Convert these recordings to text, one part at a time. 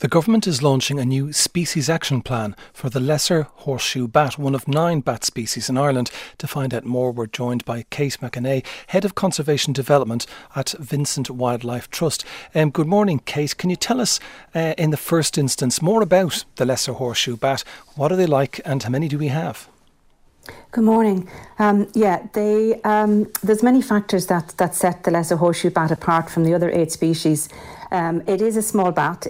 The government is launching a new species action plan for the lesser horseshoe bat, one of 9 bat species in Ireland. To find out more, we're joined by Kate McInerney, Head of Conservation Development at Vincent Wildlife Trust. Good morning, Kate. Can you tell us, in the first instance, more about the lesser horseshoe bat? What are they like and how many do we have? Good morning. There's many factors that set the lesser horseshoe bat apart from the other 8 species. It is a small bat.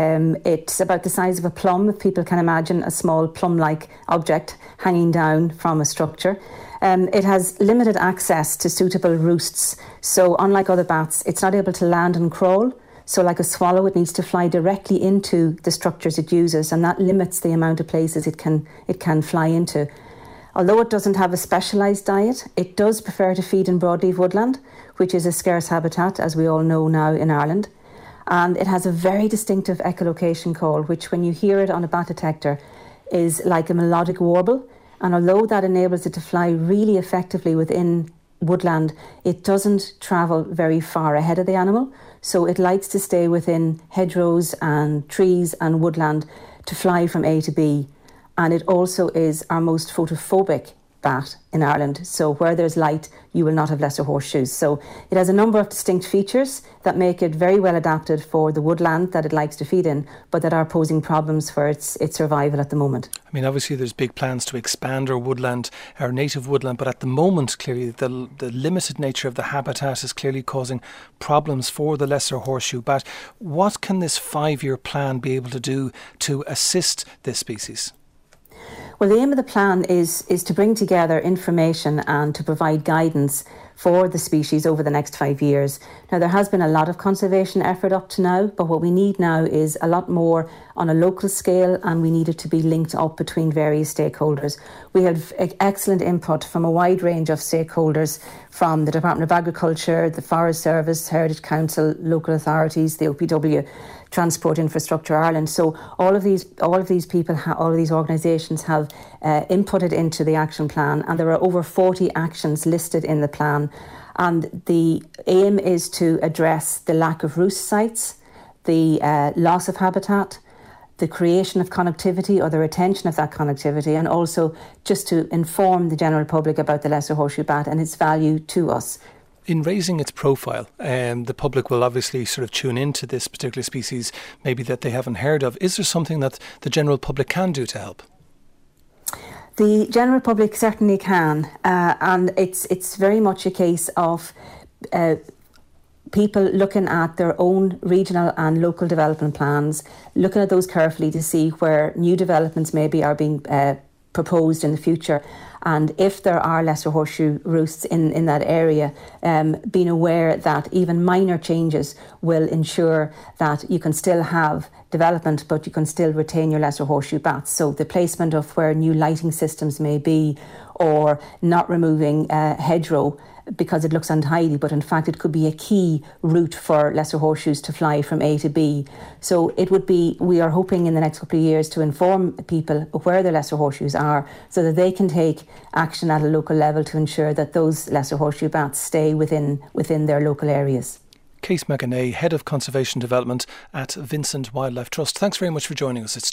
It's about the size of a plum, if people can imagine a small plum-like object hanging down from a structure. It has limited access to suitable roosts. So unlike other bats, it's not able to land and crawl. So like a swallow, it needs to fly directly into the structures it uses, and that limits the amount of places it can fly into. Although it doesn't have a specialised diet, it does prefer to feed in broadleaf woodland, which is a scarce habitat, as we all know now in Ireland. And it has a very distinctive echolocation call, which when you hear it on a bat detector is like a melodic warble. And although that enables it to fly really effectively within woodland, it doesn't travel very far ahead of the animal. So it likes to stay within hedgerows and trees and woodland to fly from A to B. And it also is our most photophobic bat in Ireland. So where there's light, you will not have lesser horseshoes. So it has a number of distinct features that make it very well adapted for the woodland that it likes to feed in, but that are posing problems for its survival at the moment. I mean, obviously there's big plans to expand our woodland, our native woodland, but at the moment, clearly, the limited nature of the habitat is clearly causing problems for the lesser horseshoe bat. What can this 5-year plan be able to do to assist this species? Well, the aim of the plan is to bring together information and to provide guidance for the species over the next 5 years. Now, there has been a lot of conservation effort up to now, but what we need now is a lot more on a local scale, and we need it to be linked up between various stakeholders. We have excellent input from a wide range of stakeholders, from the Department of Agriculture, the Forest Service, Heritage Council, local authorities, the OPW, Transport Infrastructure Ireland. So all of these people, all of these organisations have inputted into the action plan, and there are over 40 actions listed in the plan. And the aim is to address the lack of roost sites, the loss of habitat, the creation of connectivity or the retention of that connectivity, and also just to inform the general public about the lesser horseshoe bat and its value to us. In raising its profile, the public will obviously sort of tune into this particular species, maybe that they haven't heard of. Is there something that the general public can do to help? The general public certainly can, and it's very much a case of people looking at their own regional and local development plans, looking at those carefully to see where new developments maybe are being proposed in the future, and if there are lesser horseshoe roosts in that area, being aware that even minor changes will ensure that you can still have development, but you can still retain your lesser horseshoe bats. So the placement of where new lighting systems may be, or not removing hedgerow because it looks untidy, but in fact it could be a key route for lesser horseshoes to fly from A to B. So we are hoping in the next couple of years to inform people where the lesser horseshoes are, so that they can take action at a local level to ensure that those lesser horseshoe bats stay within their local areas. Kate McInerney, Head of Conservation Development at Vincent Wildlife Trust. Thanks very much for joining us. It's